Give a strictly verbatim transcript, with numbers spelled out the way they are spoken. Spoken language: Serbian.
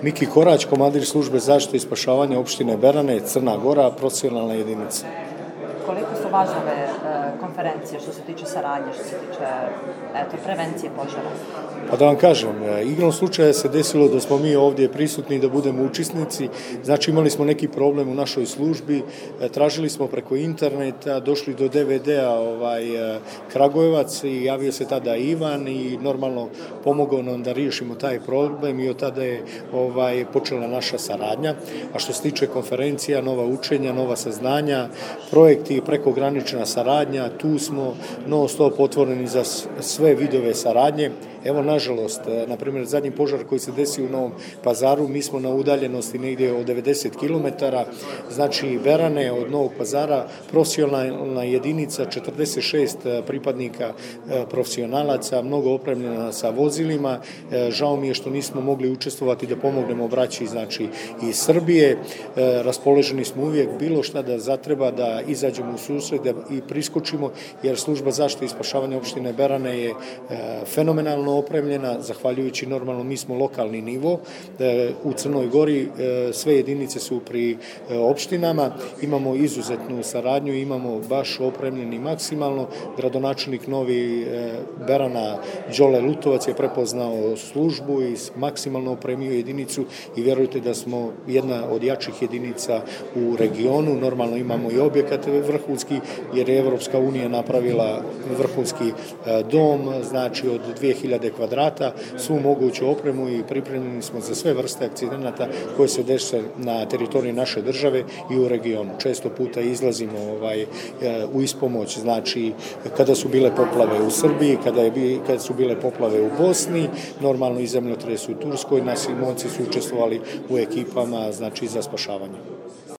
Miki Korać, komandir službe zaštite i spašavanja opštine Berane, Crna Gora, profesionalna jedinica. Koliko su važne ove e, konferencije što se tiče saradnje, što se tiče eto, prevencije požara? Pa da vam kažem, igrom slučaja se desilo da smo mi ovdje prisutni da budemo učesnici, znači imali smo neki problem u našoj službi, tražili smo preko interneta, došli do D V D-a ovaj, Kragujevac i javio se tada Ivan i normalno pomogao nam da riješimo taj problem i od tada je ovaj, počela naša saradnja. A što se tiče konferencija, nova učenja, nova saznanja, projekti, prekogranična saradnja, tu smo non stop otvoreni za sve vidove saradnje. Evo, nažalost, na primjer, zadnji požar koji se desio u Novom Pazaru, mi smo na udaljenosti negdje od devedeset kilometara, znači Berane od Novog Pazara, profesionalna jedinica, četrdeset šest pripadnika profesionalaca, mnogo opremljena sa vozilima. Žao mi je što nismo mogli učestvovati da pomognemo braći, znači, iz Srbije. Raspoloženi smo uvijek bilo šta da zatreba da izađemo u susret i priskočimo, jer služba zaštite i spašavanja opštine Berane je fenomenalno opremljena, zahvaljujući normalno mi smo lokalni nivo. U Crnoj Gori sve jedinice su pri opštinama, imamo izuzetnu saradnju, imamo baš opremljeni maksimalno. Gradonačelnik Novi Berana Đole Lutovac je prepoznao službu i maksimalno opremio jedinicu i vjerujte da smo jedna od jačih jedinica u regionu. Normalno imamo i objekat vrhunski, jer je Evropska unija napravila vrhunski dom, znači od dvije hiljade kvadrata, svu moguću opremu i pripremljeni smo za sve vrste akcidenata koje se dese na teritoriji naše države i u regionu. Često puta izlazimo ovaj, u ispomoć, znači kada su bile poplave u Srbiji, kada, je, kada su bile poplave u Bosni, normalno i zemljotres u Turskoj, naši momci su učestvovali u ekipama, znači za spašavanje.